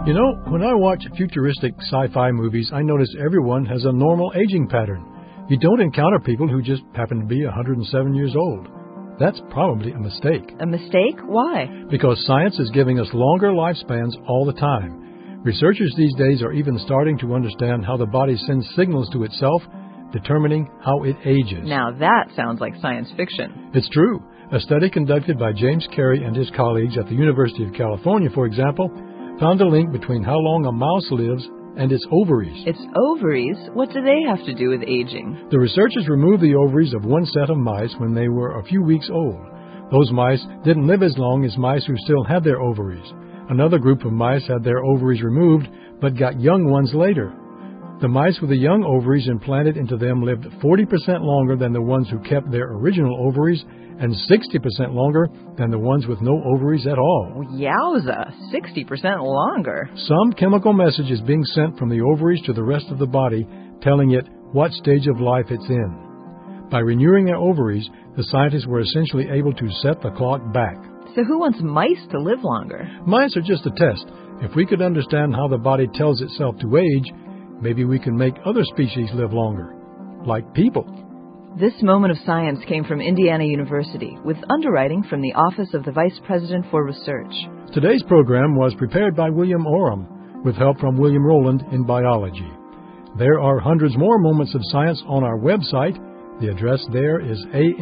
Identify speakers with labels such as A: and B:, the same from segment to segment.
A: You know, when I watch futuristic sci-fi movies, I notice everyone has a normal aging pattern. You don't encounter people who just happen to be 107 years old. That's probably a mistake.
B: A mistake? Why?
A: Because science is giving us longer lifespans all the time. Researchers these days are even starting to understand how the body sends signals to itself, determining how it ages.
B: Now that sounds like science fiction.
A: It's true. A study conducted by James Carey and his colleagues at the University of California, for example, found a link between how long a mouse lives and its ovaries.
B: Its ovaries? What do they have to do with aging?
A: The researchers removed the ovaries of one set of mice when they were a few weeks old. Those mice didn't live as long as mice who still had their ovaries. Another group of mice had their ovaries removed, but got young ones later. The mice with the young ovaries implanted into them lived 40% longer than the ones who kept their original ovaries, and 60% longer than the ones with no ovaries at all.
B: Yowza, 60% longer.
A: Some chemical message is being sent from the ovaries to the rest of the body, telling it what stage of life it's in. By renewing their ovaries, the scientists were essentially able to set the clock back.
B: So who wants mice to live longer?
A: Mice are just a test. If we could understand how the body tells itself to age, maybe we can make other species live longer, like people.
B: This moment of science came from Indiana University, with underwriting from the Office of the Vice President for Research.
A: Today's program was prepared by William Oram, with help from William Rowland in biology. There are hundreds more moments of science on our website. The address there is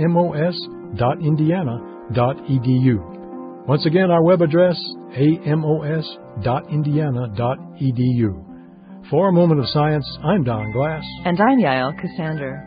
A: amos.indiana.edu. Once again, our web address, amos.indiana.edu. For A Moment of Science, I'm Don Glass.
B: And I'm Yael Cassander.